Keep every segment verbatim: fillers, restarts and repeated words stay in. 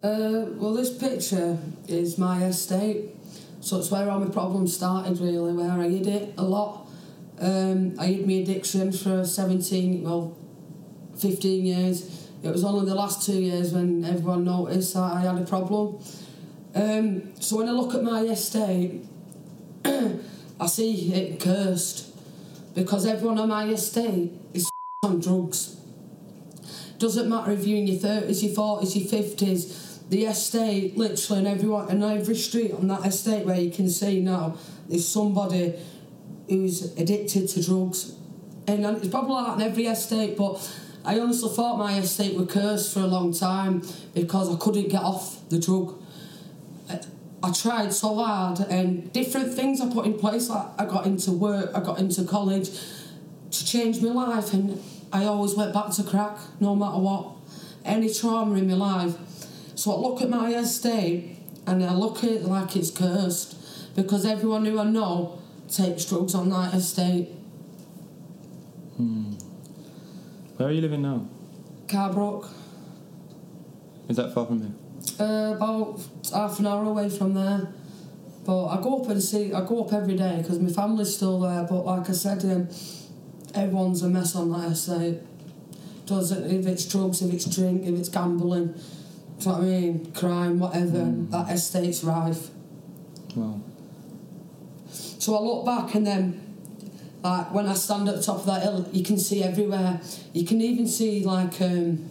Uh, well, this picture is my estate, so it's where all my problems started, really, where I hid it a lot. Um, I hid my addiction for seventeen, well, fifteen years. It was only the last two years when everyone noticed that I had a problem. Um, so when I look at my estate, I see it cursed, because everyone on my estate is on drugs. Doesn't matter if you're in your thirties, your forties, your fifties, the estate, literally, and everyone, and every street on that estate where you can see now, there's somebody who's addicted to drugs. And it's probably like that in every estate, but I honestly thought my estate were cursed for a long time because I couldn't get off the drug. I, I tried so hard, and different things I put in place, like I got into work, I got into college to change my life, and I always went back to crack, no matter what. Any trauma in my life. So I look at my estate and I look at it like it's cursed, because everyone who I know takes drugs on that estate. Hmm. Where are you living now? Carbrook. Is that far from here? Uh, about half an hour away from there. But I go up and see, I go up every day because my family's still there. But like I said, um, everyone's a mess on that estate. Does it, if it's drugs, if it's drink, if it's gambling, do you know what I mean? Crime, whatever. Mm. That estate's rife. Wow. So I look back, and then, like, when I stand at the top of that hill, you can see everywhere. You can even see, like, um,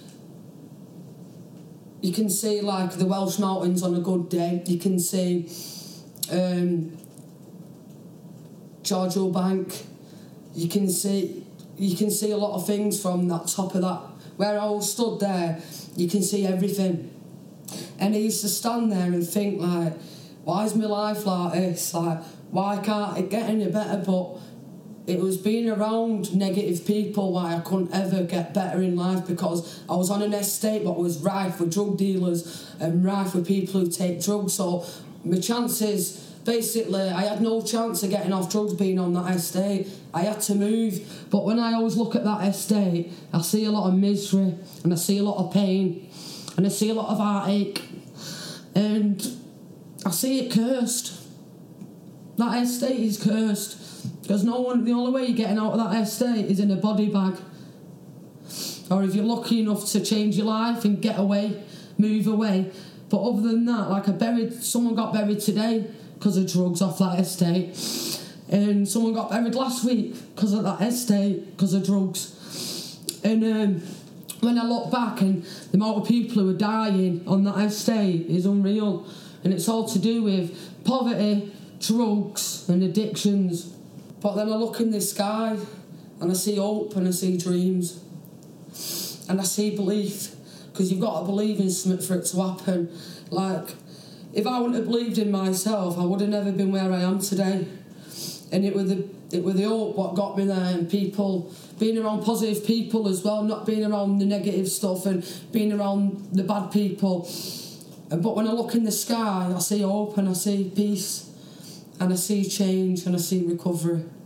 you can see, like, the Welsh Mountains on a good day. You can see um, George Hill Bank. You can see, you can see a lot of things from that top of that. Where I was stood there, you can see everything. And I used to stand there and think, like, why is my life like this? Like, why can't it get any better? But it was being around negative people why I couldn't ever get better in life, because I was on an estate that was rife with drug dealers and rife with people who take drugs. So my chances, basically, I had no chance of getting off drugs being on that estate. I had to move. But when I always look at that estate, I see a lot of misery, and I see a lot of pain, and I see a lot of heartache, and I see it cursed. That estate is cursed. Because no one, the only way you're getting out of that estate is in a body bag. Or if you're lucky enough to change your life and get away, move away. But other than that, like I buried, someone got buried today because of drugs off that estate. And someone got buried last week because of that estate, because of drugs. And um, when I look back, and the amount of people who are dying on that estate is unreal. And it's all to do with poverty, drugs and addictions. But then I look in the sky and I see hope and I see dreams and I see belief, because you've got to believe in something for it to happen. Like, if I wouldn't have believed in myself, I would have never been where I am today. And it was the it was the hope what got me there, and people, being around positive people as well, not being around the negative stuff and being around the bad people. But when I look in the sky, I see hope and I see peace. And I see change and I see recovery.